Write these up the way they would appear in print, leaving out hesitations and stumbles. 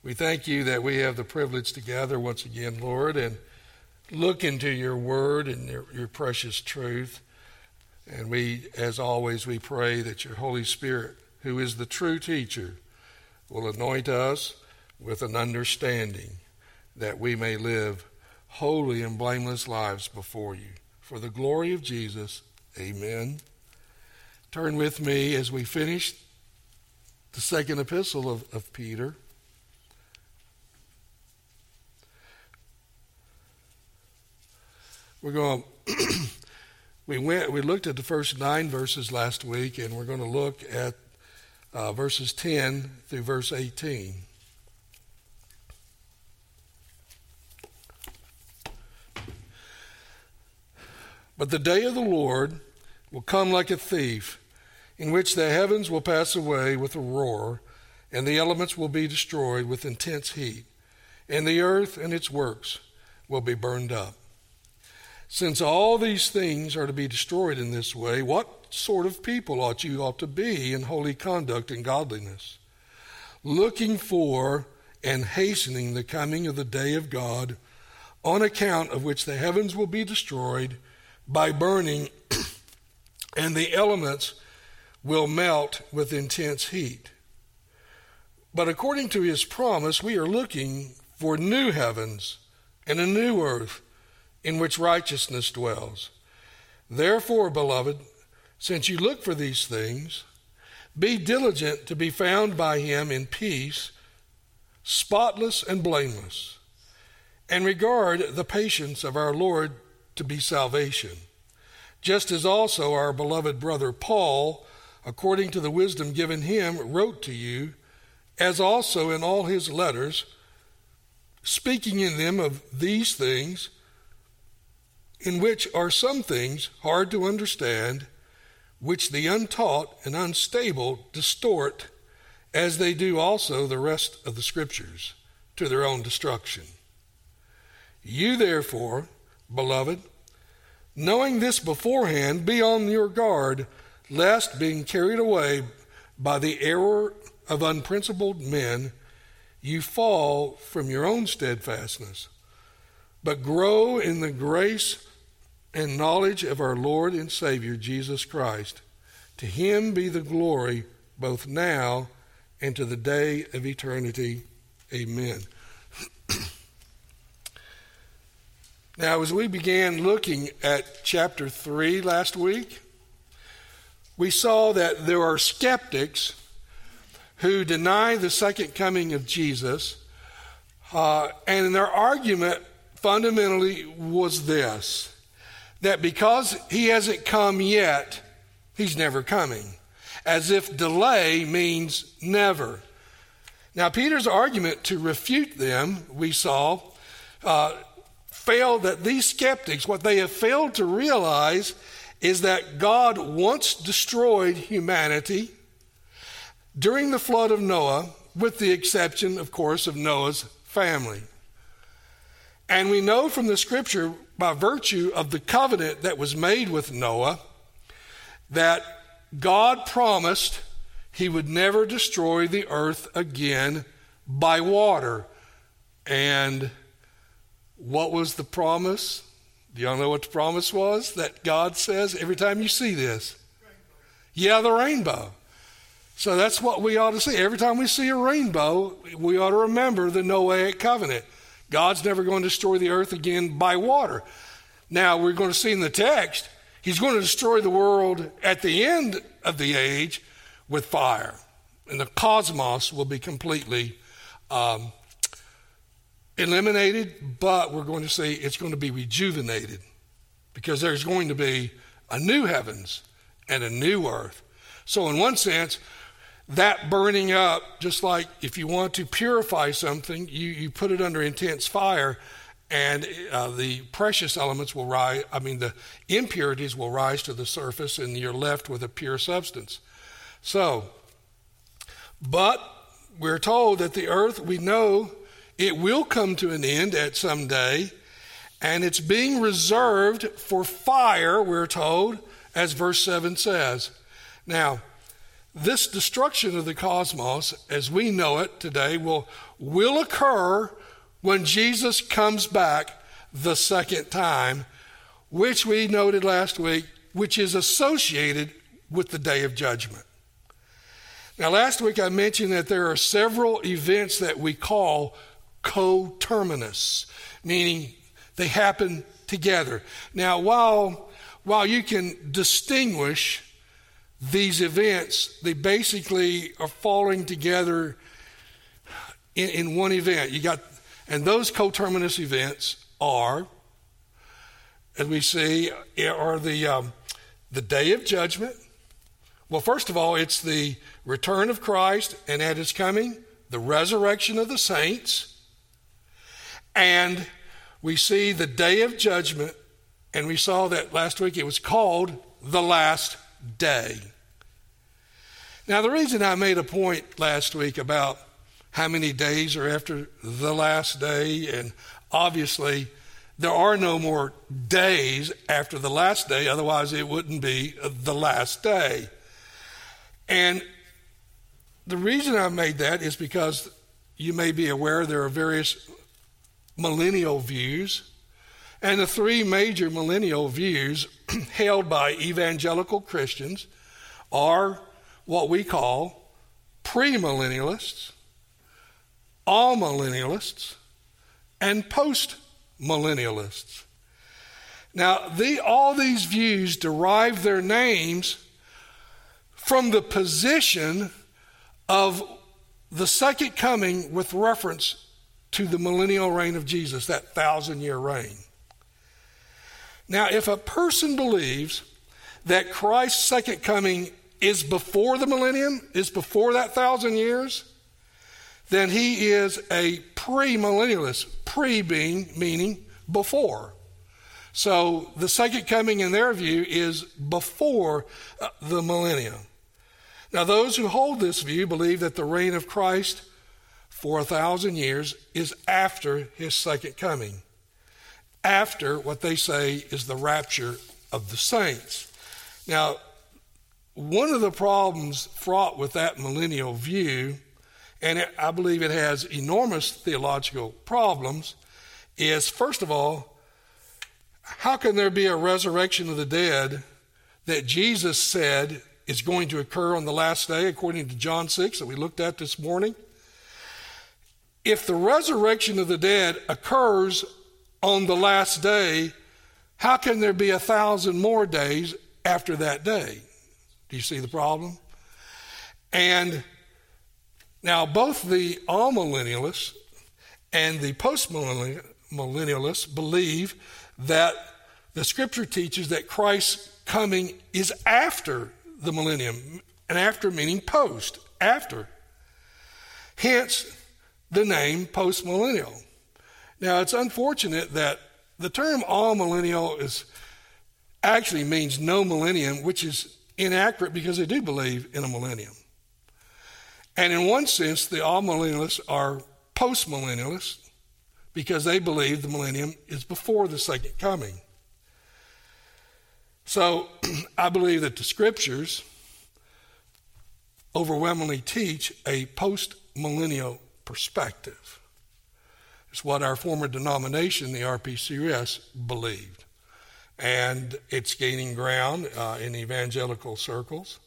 We thank you that we have the privilege to gather once again, Lord, and look into your word and your precious truth. And we, as always, we pray that your Holy Spirit, who is the true teacher, will anoint us with an understanding that we may live holy and blameless lives before you. For the glory of Jesus, amen. Turn with me as we finish the second epistle of Peter. We're going we looked at the first 9 verses last week, and we're going to look at verses 10 through verse 18. But the day of the Lord will come like a thief, in which the heavens will pass away with a roar, and the elements will be destroyed with intense heat, and the earth and its works will be burned up. Since all these things are to be destroyed in this way, what sort of people ought to be in holy conduct and godliness, looking for and hastening the coming of the day of God, on account of which the heavens will be destroyed by burning, and the elements will melt with intense heat. But according to his promise, we are looking for new heavens and a new earth, in which righteousness dwells. Therefore, beloved, since you look for these things, be diligent to be found by him in peace, spotless and blameless, and regard the patience of our Lord to be salvation, just as also our beloved brother Paul, according to the wisdom given him, wrote to you, as also in all his letters, speaking in them of these things, in which are some things hard to understand, which the untaught and unstable distort, as they do also the rest of the Scriptures, to their own destruction. You therefore, beloved, knowing this beforehand, be on your guard, lest, being carried away by the error of unprincipled men, you fall from your own steadfastness, but grow in the grace and knowledge of our Lord and Savior, Jesus Christ. To him be the glory both now and to the day of eternity. Amen. Now, as we began looking at chapter 3 last week, we saw that there are skeptics who deny the second coming of Jesus, and their argument fundamentally was this, that because he hasn't come yet, he's never coming, as if delay means never. Now, Peter's argument to refute them, we saw, failed that these skeptics, what they have failed to realize is that God once destroyed humanity during the flood of Noah, with the exception, of course, of Noah's family. And we know from the Scripture, by virtue of the covenant that was made with Noah, that God promised he would never destroy the earth again by water. And what was the promise? Do y'all know what the promise was that God says every time you see this? Rainbow. Yeah, the rainbow. So that's what we ought to see. Every time we see a rainbow, we ought to remember the Noahic covenant. God's never going to destroy the earth again by water. Now, we're going to see in the text, he's going to destroy the world at the end of the age with fire. And the cosmos will be completely eliminated, but we're going to see it's going to be rejuvenated, because there's going to be a new heavens and a new earth. So in one sense, that burning up, just like if you want to purify something, you put it under intense fire, and the precious elements will rise, the impurities will rise to the surface, and you're left with a pure substance. So, but we're told that the earth, we know it will come to an end at some day, and it's being reserved for fire, we're told, as verse 7 says. Now, this destruction of the cosmos, as we know it today, will occur when Jesus comes back the second time, which we noted last week, which is associated with the Day of Judgment. Now, last week I mentioned that there are several events that we call coterminous, meaning they happen together. Now, while you can distinguish these events, they basically are falling together in one event. And those coterminous events are, as we see, are the Day of Judgment. Well, first of all, it's the return of Christ, and at his coming, the resurrection of the saints. And we see the Day of Judgment, and we saw that last week it was called the last day. Now, the reason I made a point last week about how many days are after the last day, and obviously there are no more days after the last day, otherwise it wouldn't be the last day. And the reason I made that is because you may be aware there are various millennial views, and the three major millennial views held by evangelical Christians are what we call premillennialists, amillennialists, and postmillennialists. Now, all these views derive their names from the position of the second coming with reference to the millennial reign of Jesus, that 1,000-year reign. Now, if a person believes that Christ's second coming is before the millennium, is before that 1,000 years, then he is a premillennialist, meaning before. So the second coming in their view is before the millennium. Now, those who hold this view believe that the reign of Christ for 1,000 years is after his second coming, after what they say is the rapture of the saints. Now, one of the problems fraught with that millennial view, and I believe it has enormous theological problems, is, first of all, how can there be a resurrection of the dead that Jesus said is going to occur on the last day, according to John 6 that we looked at this morning? If the resurrection of the dead occurs on the last day, how can there be 1,000 more days after that day? Do you see the problem? And now both the amillennialists and the postmillennialists believe that the scripture teaches that Christ's coming is after the millennium, and after meaning post, after. Hence the name postmillennial. Now, it's unfortunate that the term amillennial actually means no millennium, which is inaccurate because they do believe in a millennium. And in one sense, the amillennialists are postmillennialists because they believe the millennium is before the second coming. So I believe that the scriptures overwhelmingly teach a post-millennial perspective. It's what our former denomination, the RPCS, believed. And it's gaining ground in evangelical circles.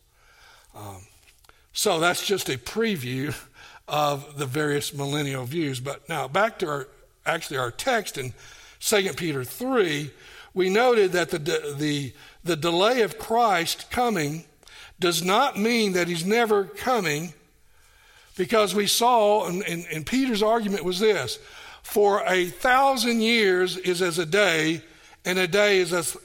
So that's just a preview of the various millennial views. But now back to our text in 2 Peter 3, we noted that the delay of Christ coming does not mean that he's never coming, because we saw, and Peter's argument was this: for 1,000 years is as a day, and a day is as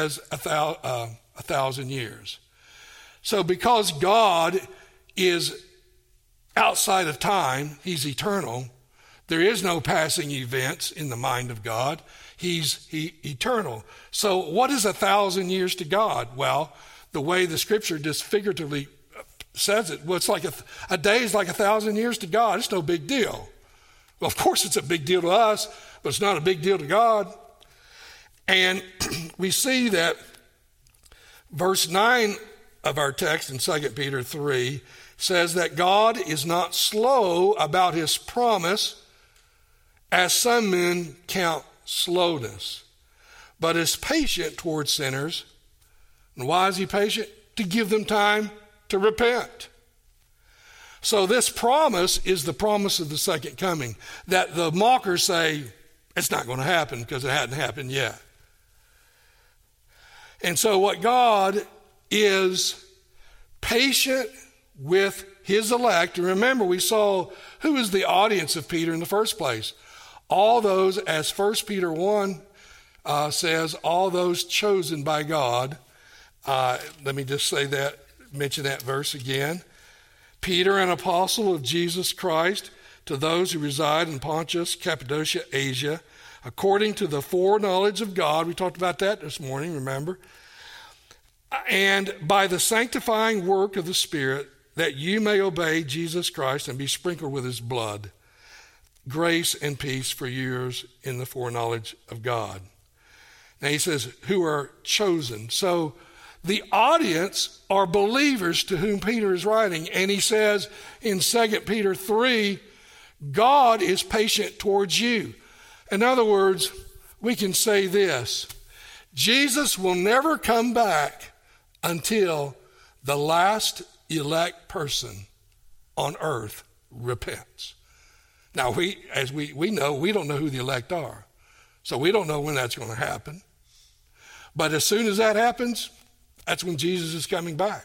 1,000 years. So because God is outside of time, he's eternal, there is no passing events in the mind of God. He's eternal. So what is 1,000 years to God? Well, the way the scripture just figuratively says it, well, it's like a day is like 1,000 years to God. It's no big deal. Well, of course it's a big deal to us, but it's not a big deal to God. And we see that verse 9 of our text in 2 Peter 3 says that God is not slow about his promise, as some men count slowness, but is patient towards sinners. And why is he patient? To give them time to repent. So this promise is the promise of the second coming, that the mockers say it's not going to happen because it hadn't happened yet. And so what God is patient with his elect. And remember, we saw who is the audience of Peter in the first place. All those, as 1 Peter 1 says, all those chosen by God. Let me just say that, mention that verse again. Peter, an apostle of Jesus Christ, to those who reside in Pontus, Cappadocia, Asia, according to the foreknowledge of God. We talked about that this morning, remember? And by the sanctifying work of the Spirit, that you may obey Jesus Christ and be sprinkled with his blood. Grace and peace for yours in the foreknowledge of God. Now he says, who are chosen. So the audience are believers to whom Peter is writing. And he says in 2 Peter 3, God is patient towards you. In other words, we can say this: Jesus will never come back until the last elect person on earth repents. Now, we know, we don't know who the elect are. So we don't know when that's going to happen. But as soon as that happens, that's when Jesus is coming back.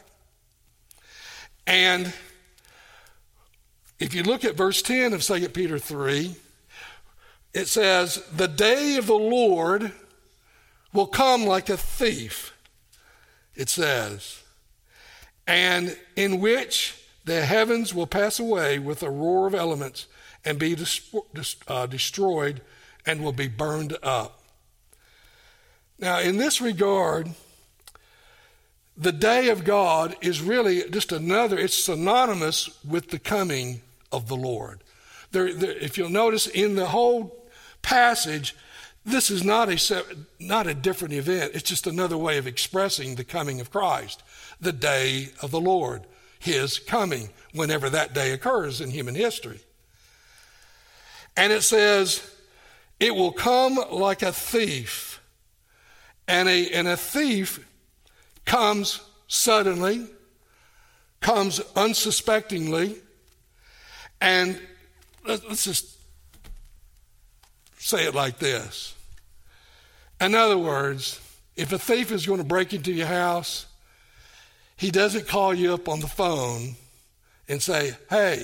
And if you look at verse 10 of 2 Peter 3, it says, the day of the Lord will come like a thief, it says, and in which the heavens will pass away with a roar of elements and be destroyed and will be burned up. Now, in this regard, the day of God is really just another, it's synonymous with the coming of the Lord. If you'll notice in the whole passage, this is not a different event. It's just another way of expressing the coming of Christ, the day of the Lord, his coming, whenever that day occurs in human history. And it says, it will come like a thief. And a thief comes suddenly, comes unsuspectingly, and let's just say it like this. In other words, if a thief is going to break into your house, he doesn't call you up on the phone and say, hey,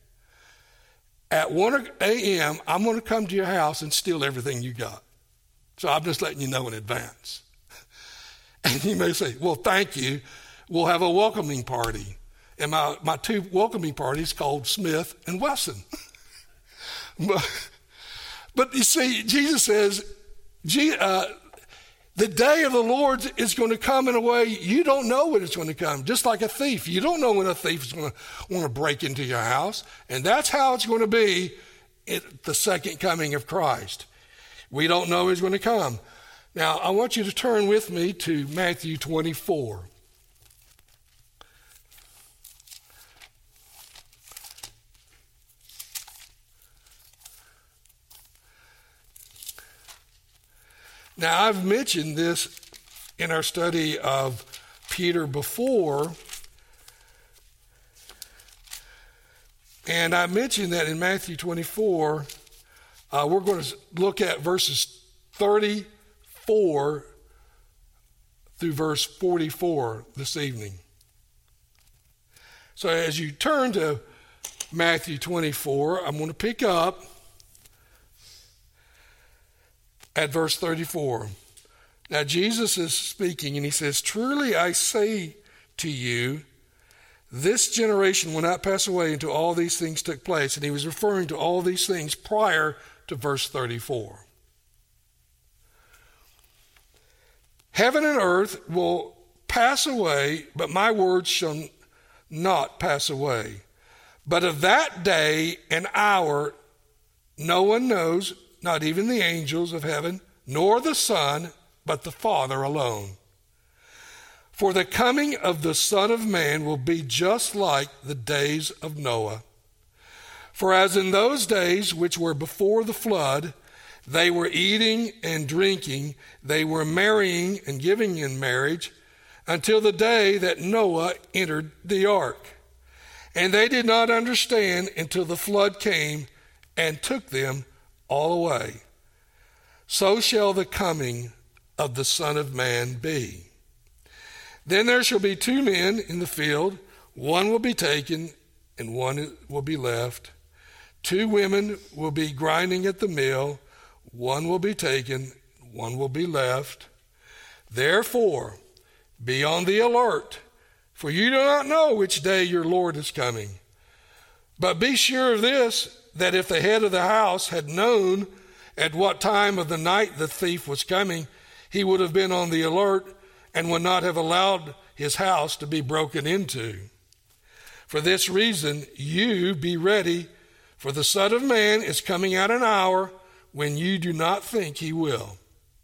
at 1 a.m., I'm going to come to your house and steal everything you got. So I'm just letting you know in advance. And you may say, well, thank you. We'll have a welcoming party. And my two welcoming parties called Smith and Wesson. But you see, Jesus says, the day of the Lord is going to come in a way you don't know when it's going to come. Just like a thief. You don't know when a thief is going to want to break into your house. And that's how it's going to be at the second coming of Christ. We don't know he's going to come. Now, I want you to turn with me to Matthew 24. Now, I've mentioned this in our study of Peter before, and I mentioned that in Matthew 24, we're going to look at verses 34 through verse 44 this evening. So as you turn to Matthew 24, I'm going to pick up at verse 34. Now Jesus is speaking and he says, truly I say to you, this generation will not pass away until all these things took place. And he was referring to all these things prior to verse 34. Heaven and earth will pass away, but my words shall not pass away. But of that day and hour no one knows, not even the angels of heaven, nor the Son, but the Father alone. For the coming of the Son of Man will be just like the days of Noah. For as in those days which were before the flood, they were eating and drinking, they were marrying and giving in marriage, until the day that Noah entered the ark. And they did not understand until the flood came and took them all away. So shall the coming of the Son of Man be. Then there shall be two men in the field, one will be taken and one will be left. Two women will be grinding at the mill, one will be taken, one will be left. Therefore, be on the alert, for you do not know which day your Lord is coming. But be sure of this, that if the head of the house had known at what time of the night the thief was coming, he would have been on the alert and would not have allowed his house to be broken into. For this reason, you be ready, for the Son of Man is coming at an hour when you do not think he will.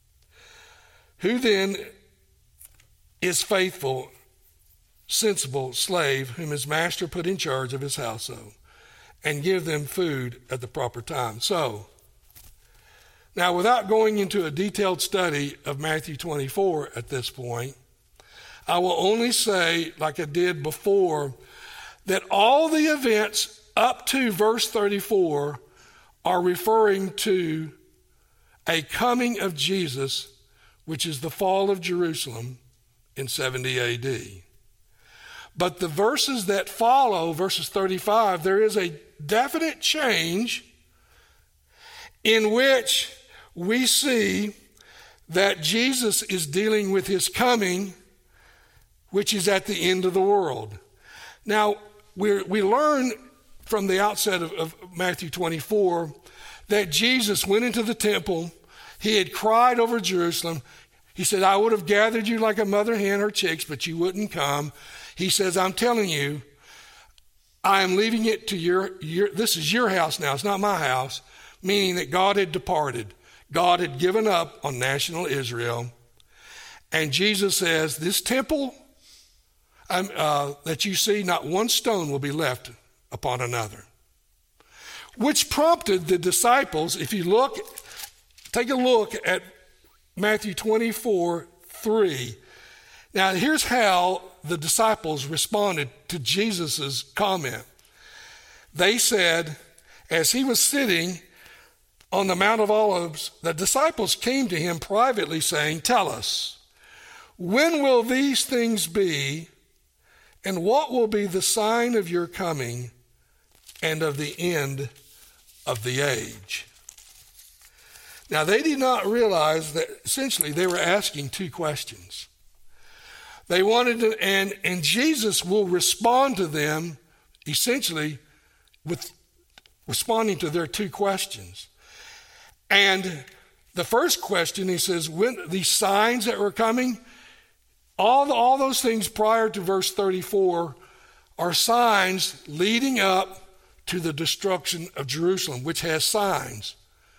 Who then is faithful, sensible slave whom his master put in charge of his household, and give them food at the proper time? So, now without going into a detailed study of Matthew 24 at this point, I will only say, like I did before, that all the events up to verse 34 are referring to a coming of Jesus, which is the fall of Jerusalem in 70 AD. But the verses that follow, verses 35, there is a definite change in which we see that Jesus is dealing with his coming, which is at the end of the world. Now, we learn from the outset of Matthew 24 that Jesus went into the temple. He had cried over Jerusalem. He said, I would have gathered you like a mother hen her chicks, but you wouldn't come. He says, I'm telling you, I am leaving it to this is your house now. It's not my house, meaning that God had departed. God had given up on national Israel. And Jesus says, this temple that you see, not one stone will be left upon another. Which prompted the disciples, if you take a look at Matthew 24:3. Now here's how the disciples responded to Jesus' comment. They said, as he was sitting on the Mount of Olives, the disciples came to him privately saying, tell us, when will these things be, and what will be the sign of your coming and of the end of the age? Now, they did not realize that essentially they were asking two questions. They wanted to, and Jesus will respond to them essentially with responding to their two questions. And the first question, he says, when these signs that were coming, all those things prior to verse 34 are signs leading up to the destruction of Jerusalem, which has signs.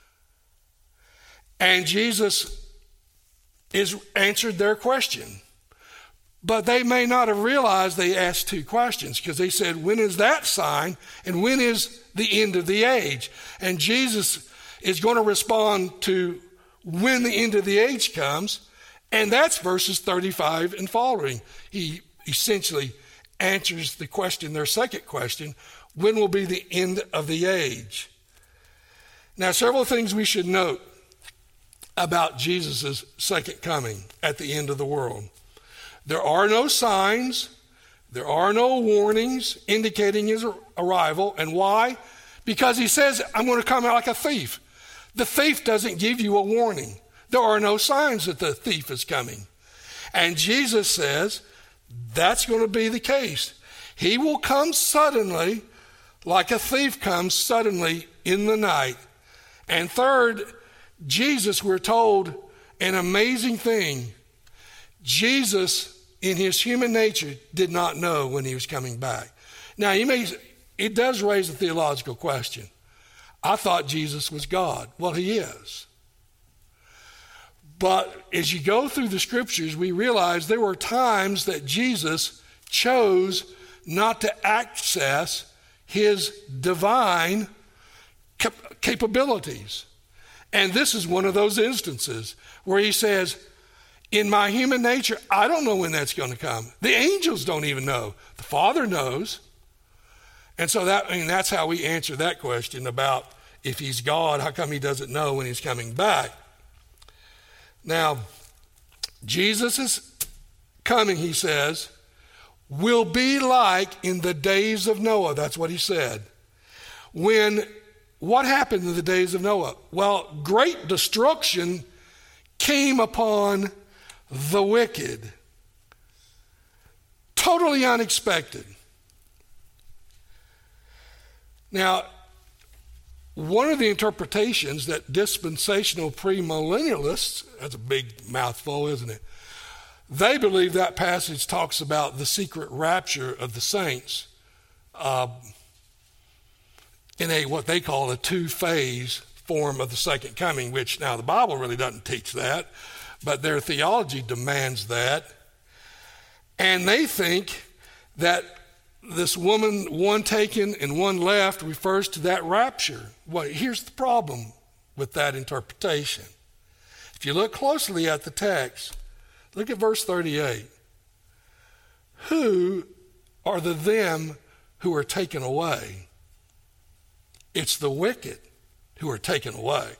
And Jesus answered their question. But they may not have realized they asked two questions, because they said, when is that sign and when is the end of the age? And Jesus is going to respond to when the end of the age comes, and that's verses 35 and following. He essentially answers the question, their second question, when will be the end of the age? Now, several things we should note about Jesus' second coming at the end of the world. There are no signs, there are no warnings indicating his arrival. And why? Because he says, I'm going to come out like a thief. The thief doesn't give you a warning. There are no signs that the thief is coming. And Jesus says that's going to be the case. He will come suddenly, like a thief comes suddenly in the night. And third, Jesus, we're told an amazing thing. Jesus, in his human nature, did not know when he was coming back. Now, it does raise a theological question. I thought Jesus was God. Well, he is. But as you go through the scriptures, we realize there were times that Jesus chose not to access his divine capabilities. And this is one of those instances where he says, in my human nature, I don't know when that's going to come. The angels don't even know. The Father knows. And so that's how we answer that question about if he's God, how come he doesn't know when he's coming back? Now, Jesus' coming, he says, will be like in the days of Noah. That's what he said. What happened in the days of Noah? Well, great destruction came upon the wicked. Totally unexpected. Now, one of the interpretations that dispensational premillennialists, that's a big mouthful, isn't it? They believe that passage talks about the secret rapture of the saints in what they call a two-phase form of the second coming, which now the Bible really doesn't teach that, but their theology demands that. And they think that this woman, one taken and one left, refers to that rapture. Well, here's the problem with that interpretation. If you look closely at the text, look at verse 38. Who are the them who are taken away? It's the wicked who are taken away.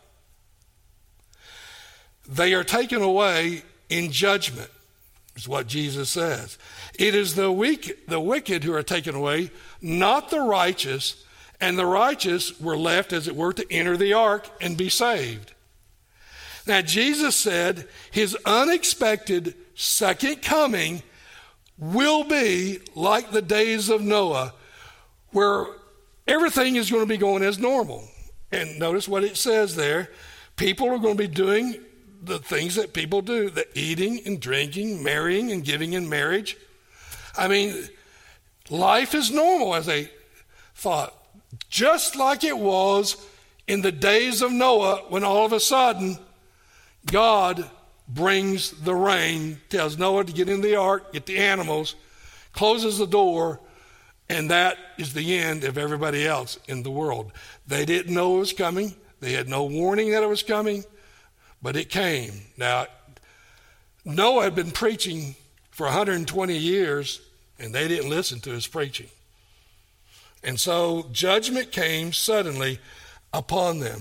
They are taken away in judgment, is what Jesus says. It is the wicked who are taken away, not the righteous, and the righteous were left, as it were, to enter the ark and be saved. Now, Jesus said his unexpected second coming will be like the days of Noah, where everything is going to be going as normal. And notice what it says there. People are going to be doing the things that people do, the eating and drinking, marrying and giving in marriage. I mean, life is normal, as they thought, just like it was in the days of Noah, when all of a sudden God brings the rain, tells Noah to get in the ark, get the animals, closes the door, and that is the end of everybody else in the world. They didn't know it was coming. They had no warning that it was coming, but it came. Now, Noah had been preaching for 120 years, and they didn't listen to his preaching. And so judgment came suddenly upon them.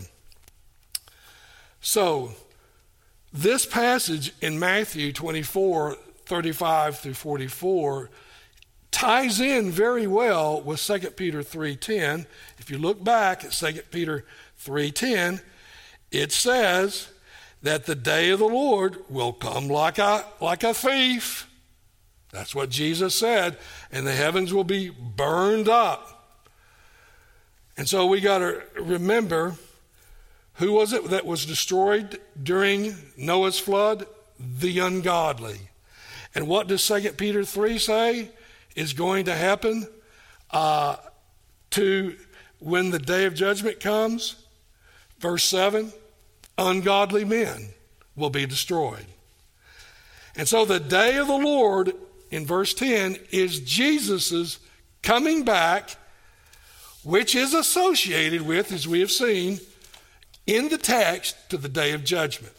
So this passage in Matthew 24, 35 through 44 ties in very well with 2 Peter 3:10. If you look back at 2 Peter 3:10, it says that the day of the Lord will come like a thief. That's what Jesus said, and the heavens will be burned up. And so we got to remember, who was it that was destroyed during Noah's flood? The ungodly. And what does 2 Peter 3 say is going to happen to when the day of judgment comes? Verse 7, ungodly men will be destroyed. And so the day of the Lord, in verse 10, is Jesus's coming back, which is associated with, as we have seen in the text, to the day of judgment.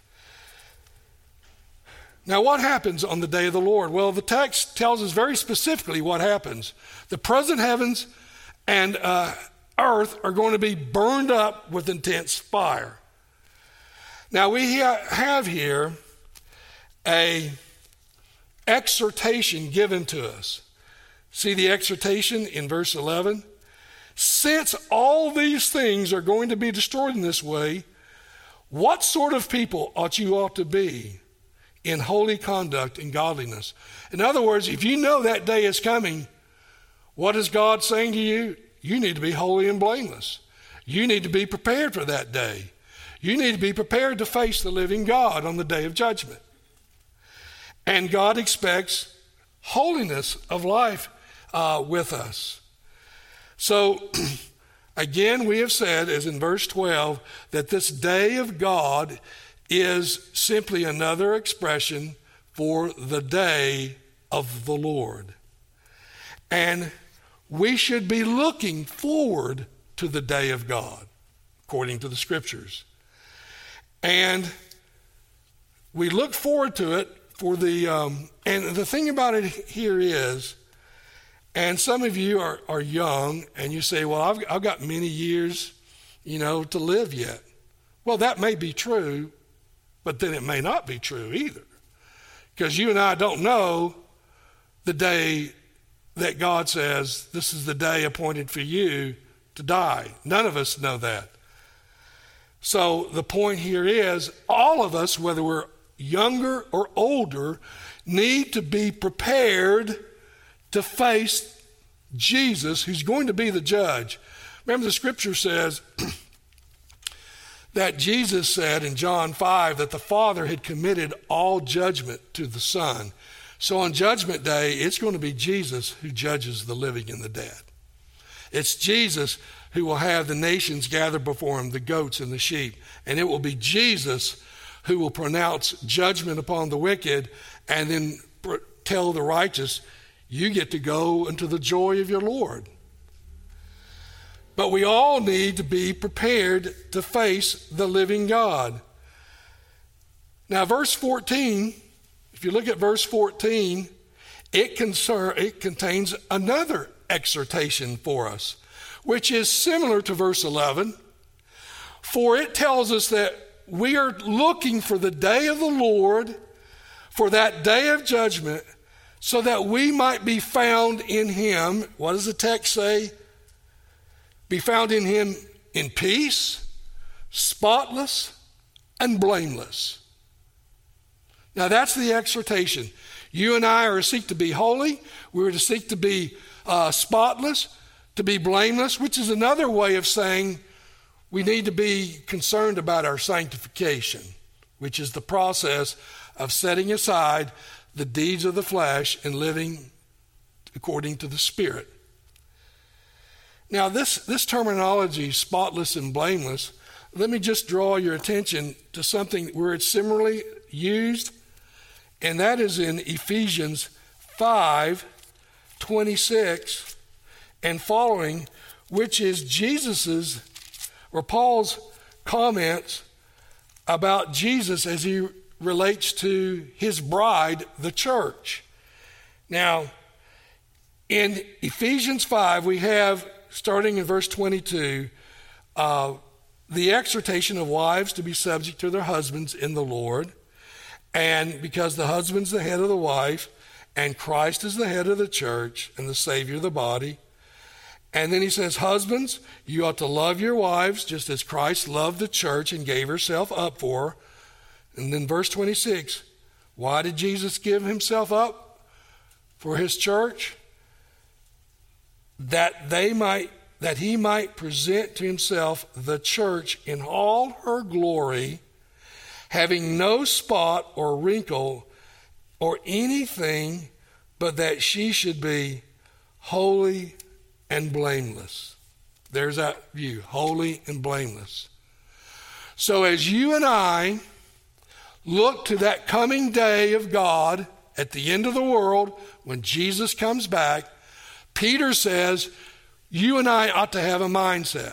Now, what happens on the day of the Lord? Well, the text tells us very specifically what happens. The present heavens and earth are going to be burned up with intense fire. Now, we have here an exhortation given to us. See the exhortation in verse 11? Since all these things are going to be destroyed in this way, what sort of people ought to be in holy conduct and godliness? In other words, if you know that day is coming, what is God saying to you? You need to be holy and blameless. You need to be prepared for that day. You need to be prepared to face the living God on the day of judgment. And God expects holiness of life with us. So, again, we have said, as in verse 12, that this day of God is simply another expression for the day of the Lord. And we should be looking forward to the day of God, according to the Scriptures. And we look forward to it for and the thing about it here is, and some of you are young, and you say, well, I've got many years, to live yet. Well, that may be true, but then it may not be true either. Because you and I don't know the day that God says, this is the day appointed for you to die. None of us know that. So the point here is, all of us, whether we're younger or older, need to be prepared to face Jesus, who's going to be the judge. Remember, the Scripture says that Jesus said in John 5 that the Father had committed all judgment to the Son. So on Judgment Day, it's going to be Jesus who judges the living and the dead. It's Jesus who will have the nations gather before him, the goats and the sheep. And it will be Jesus who will pronounce judgment upon the wicked and then tell the righteous, you get to go into the joy of your Lord. But we all need to be prepared to face the living God. Now, verse 14, if you look at verse 14, it contains another exhortation for us, which is similar to verse 11. For it tells us that we are looking for the day of the Lord, for that day of judgment, so that we might be found in him. What does the text say? Be found in him in peace, spotless, and blameless. Now that's the exhortation. You and I are to seek to be holy. We're to seek to be spotless, to be blameless, which is another way of saying we need to be concerned about our sanctification, which is the process of setting aside the deeds of the flesh and living according to the Spirit. Now this terminology, spotless and blameless, let me just draw your attention to something where it's similarly used, and that is in Ephesians 5:26 and following, which is Jesus's or Paul's comments about Jesus as he relates to his bride, the church. Now, in Ephesians 5, we have, starting in verse 22, the exhortation of wives to be subject to their husbands in the Lord. And because the husband's the head of the wife, and Christ is the head of the church and the Savior of the body. And then he says, husbands, you ought to love your wives just as Christ loved the church and gave herself up for her. And then verse 26, why did Jesus give himself up for his church? That he might present to himself the church in all her glory, having no spot or wrinkle or anything, but that she should be holy and blameless. There's that view, holy and blameless. So as you and I look to that coming day of God at the end of the world when Jesus comes back, Peter says you and I ought to have a mindset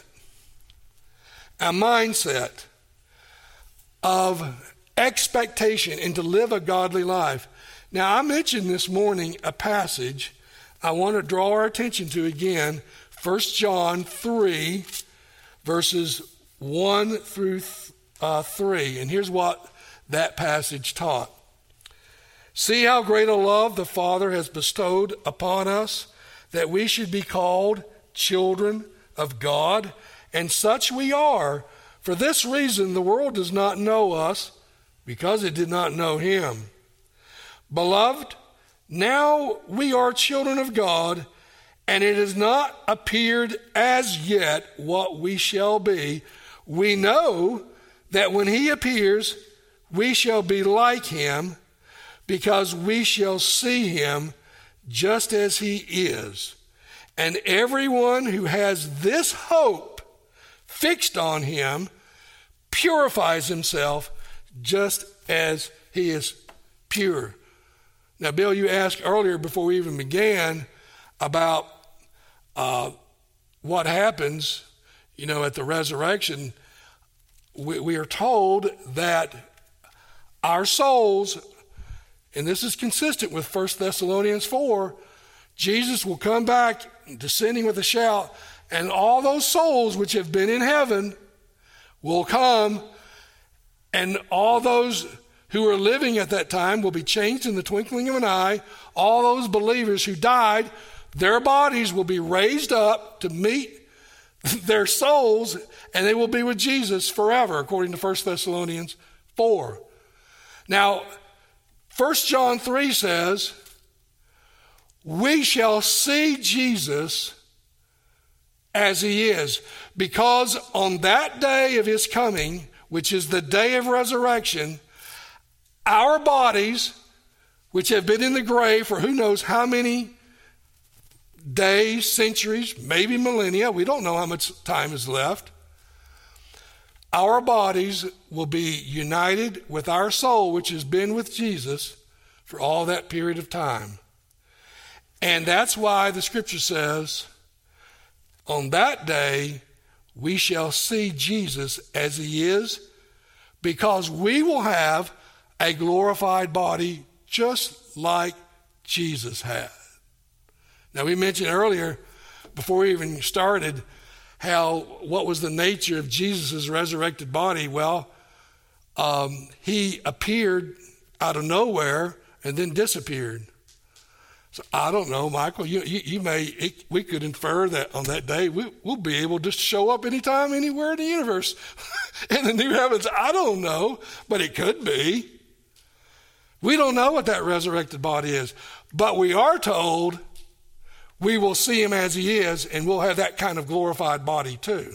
of expectation and to live a godly life. Now, I mentioned this morning a passage I want to draw our attention to again, 1 John 3, verses 1 through 3. And here's what that passage taught. See how great a love the Father has bestowed upon us, that we should be called children of God, and such we are. For this reason the world does not know us, because it did not know him. Beloved, now we are children of God, and it has not appeared as yet what we shall be. We know that when he appears, we shall be like him, because we shall see him just as he is. And everyone who has this hope fixed on him purifies himself just as he is pure. Now, Bill, you asked earlier before we even began about what happens, at the resurrection. We are told that our souls, and this is consistent with 1 Thessalonians 4, Jesus will come back descending with a shout, and all those souls which have been in heaven will come, and all those who are living at that time will be changed in the twinkling of an eye. All those believers who died, their bodies will be raised up to meet their souls, and they will be with Jesus forever, according to 1 Thessalonians 4. Now, 1 John 3 says, we shall see Jesus as he is, because on that day of his coming, which is the day of resurrection, our bodies, which have been in the grave for who knows how many days, centuries, maybe millennia, we don't know how much time is left, our bodies will be united with our soul, which has been with Jesus for all that period of time. And that's why the scripture says, on that day, we shall see Jesus as he is, because we will have a glorified body just like Jesus had. Now, we mentioned earlier, before we even started, what was the nature of Jesus' resurrected body? Well, he appeared out of nowhere and then disappeared. So I don't know, Michael, we could infer that on that day we'll be able to show up anytime, anywhere in the universe in the new heavens. I don't know, but it could be. We don't know what that resurrected body is, but we are told we will see him as he is, and we'll have that kind of glorified body too.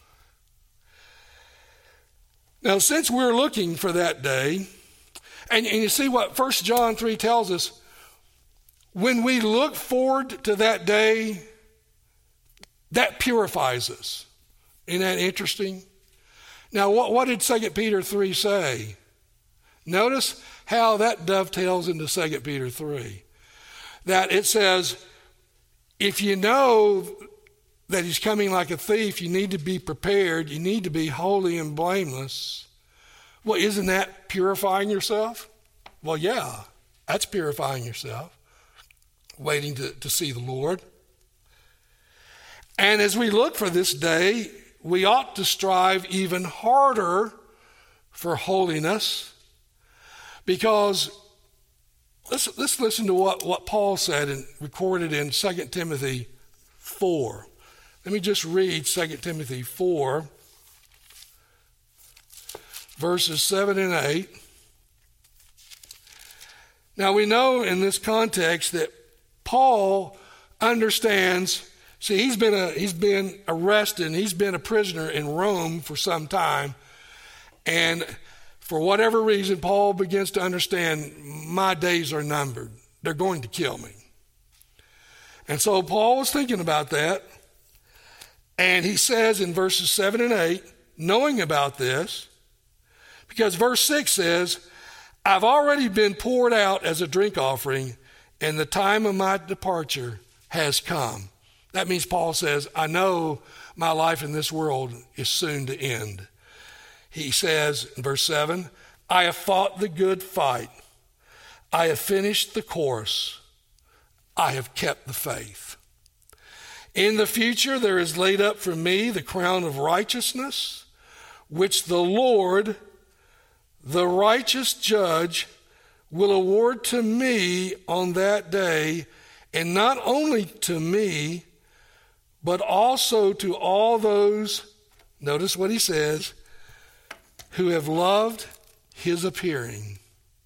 Now, since we're looking for that day, and you see what 1 John 3 tells us, when we look forward to that day, that purifies us. Isn't that interesting? Now, what did 2 Peter 3 say? Notice how that dovetails into 2 Peter 3. That it says, if you know that he's coming like a thief, you need to be prepared. You need to be holy and blameless. Well, isn't that purifying yourself? Well, yeah, that's purifying yourself, waiting to see the Lord. And as we look for this day, we ought to strive even harder for holiness, because let's listen to what Paul said and recorded in 2 Timothy 4. Let me just read 2 Timothy 4, verses 7 and 8. Now, we know in this context that Paul understands, see, he's been arrested and he's been a prisoner in Rome for some time, and for whatever reason, Paul begins to understand, my days are numbered. They're going to kill me. And so Paul was thinking about that, and he says in verses 7 and 8, knowing about this, because verse 6 says, I've already been poured out as a drink offering, and the time of my departure has come. That means Paul says, I know my life in this world is soon to end. He says in verse 7, I have fought the good fight. I have finished the course. I have kept the faith. In the future there is laid up for me the crown of righteousness, which the Lord, the righteous judge, will award to me on that day, and not only to me, but also to all those, notice what he says, who have loved his appearing,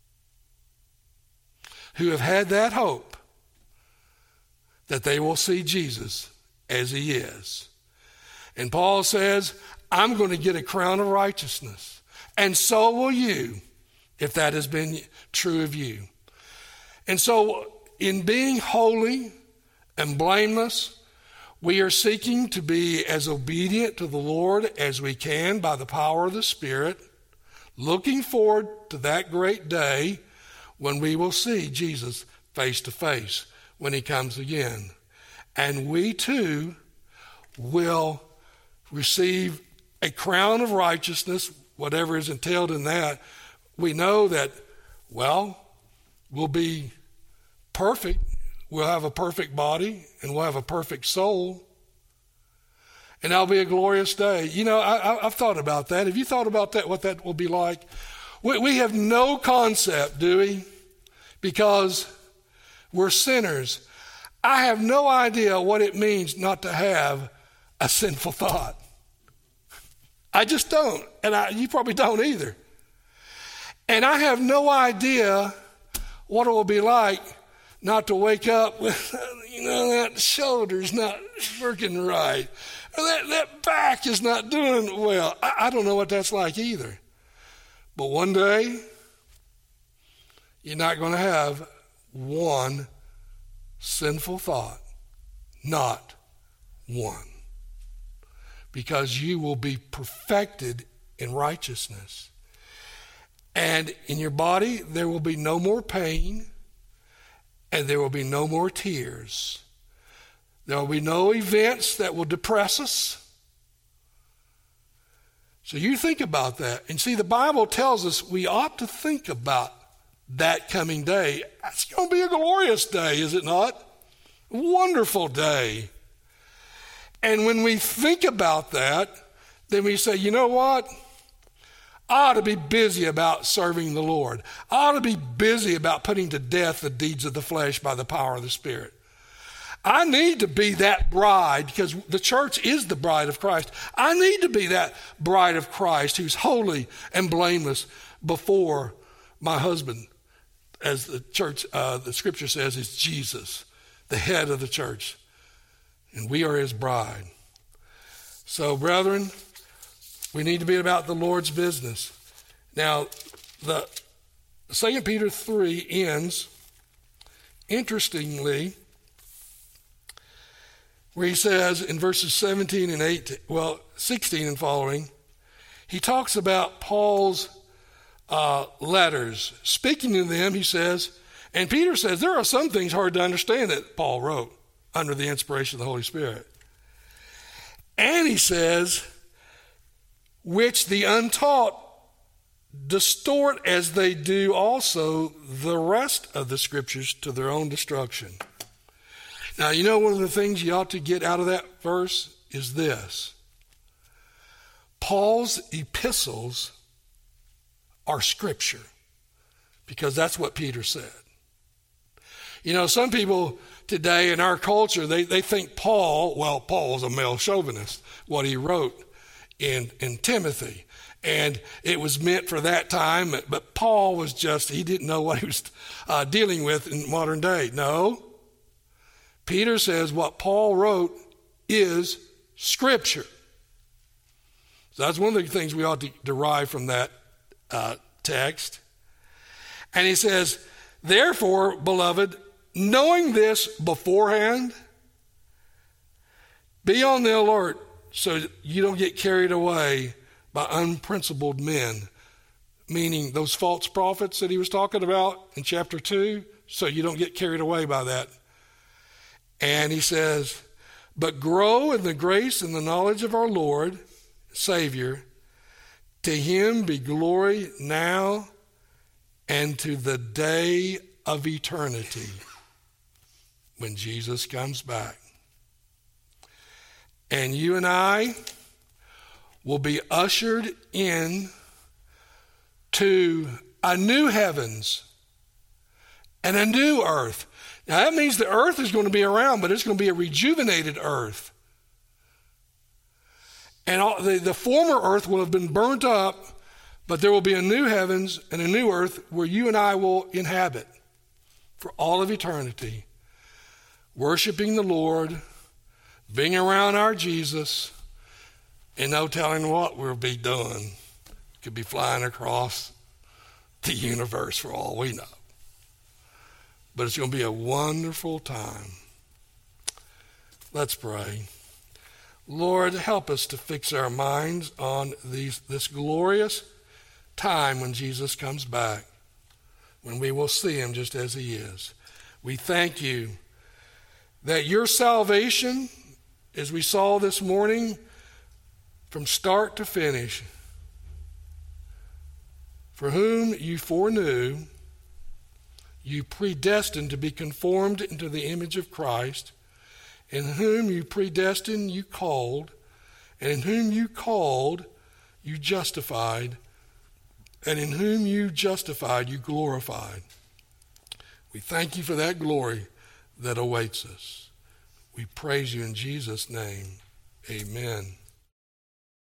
who have had that hope that they will see Jesus as he is. And Paul says, I'm going to get a crown of righteousness, and so will you, if that has been true of you. And so in being holy and blameless, we are seeking to be as obedient to the Lord as we can by the power of the Spirit, looking forward to that great day when we will see Jesus face to face when he comes again. And we too will receive a crown of righteousness, whatever is entailed in that. We know that, well, we'll be perfect. We'll have a perfect body and we'll have a perfect soul. And that'll be a glorious day. You know, I've thought about that. Have you thought about that, what that will be like? We have no concept, do we? Because we're sinners. I have no idea what it means not to have a sinful thought. I just don't. And you probably don't either. And I have no idea what it will be like not to wake up with, that shoulder's not working right. Or that back is not doing well. I don't know what that's like either. But one day, you're not going to have one sinful thought. Not one. Because you will be perfected in righteousness. And in your body, there will be no more pain, and there will be no more tears. There will be no events that will depress us. So you think about that. And see, the Bible tells us we ought to think about that coming day. It's going to be a glorious day, is it not? A wonderful day. And when we think about that, then we say, you know what? I ought to be busy about serving the Lord. I ought to be busy about putting to death the deeds of the flesh by the power of the Spirit. I need to be that bride, because the church is the bride of Christ. I need to be that bride of Christ who's holy and blameless before my husband, as the church, the scripture says, is Jesus, the head of the church. And we are his bride. So, brethren, we need to be about the Lord's business. Now, the 2 Peter 3 ends, interestingly, where he says in verses 17 and 18, 16 and following, he talks about Paul's letters. Speaking to them, he says, and Peter says, there are some things hard to understand that Paul wrote under the inspiration of the Holy Spirit. And he says, which the untaught distort as they do also the rest of the scriptures to their own destruction. Now, you know, one of the things you ought to get out of that verse is this. Paul's epistles are scripture, because that's what Peter said. You know, some people today in our culture, they think Paul was a male chauvinist, what he wrote in Timothy. And it was meant for that time, but Paul was he didn't know what he was dealing with in modern day. No. Peter says what Paul wrote is scripture. So that's one of the things we ought to derive from that text. And he says, therefore, beloved, knowing this beforehand, be on the alert so that you don't get carried away by unprincipled men, meaning those false prophets that he was talking about in chapter 2, so you don't get carried away by that. And he says, but grow in the grace and the knowledge of our Lord, Savior. To him be glory now and to the day of eternity when Jesus comes back. And you and I will be ushered in to a new heavens and a new earth. Now that means the earth is going to be around, but it's going to be a rejuvenated earth. And the former earth will have been burnt up, but there will be a new heavens and a new earth where you and I will inhabit for all of eternity, worshiping the Lord, being around our Jesus, and no telling what we'll be doing. Could be flying across the universe for all we know. But it's going to be a wonderful time. Let's pray. Lord, help us to fix our minds on this glorious time when Jesus comes back, when we will see him just as he is. We thank you that your salvation, as we saw this morning, from start to finish, for whom you foreknew, you predestined to be conformed into the image of Christ, in whom you predestined, you called, and in whom you called, you justified, and in whom you justified, you glorified. We thank you for that glory that awaits us. We praise you in Jesus' name. Amen.